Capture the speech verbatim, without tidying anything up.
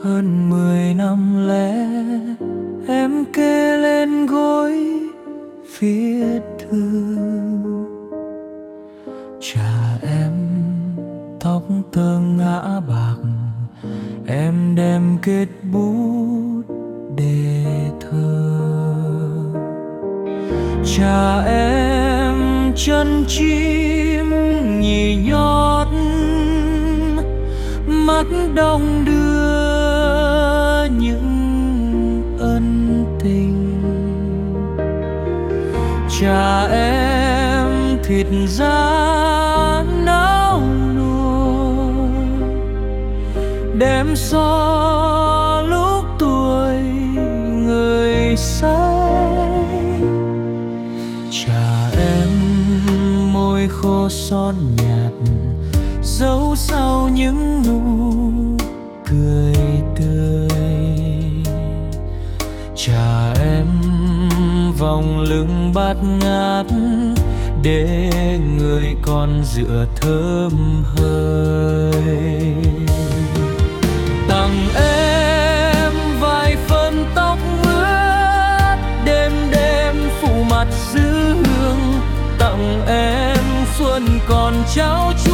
hơn mười năm lẽ em kê lên gối viết thư. Cha em tóc tơ ngã bạc, em đem kết bút để thơ. Cha em chân chim nhì nhót, mắt đong đưa những ân tình. Cha em thịt da náo nuôi, đem so lúc tuổi người say. Cha em môi khô son nhạt, giấu sau những nụ cười tươi. Cha em vòng lưng bát ngát, để người con dựa thơm hơi. Tặng em vài phân tóc ướt, đêm đêm phủ mặt giữ hương. Tặng em xuân còn trao chuốt,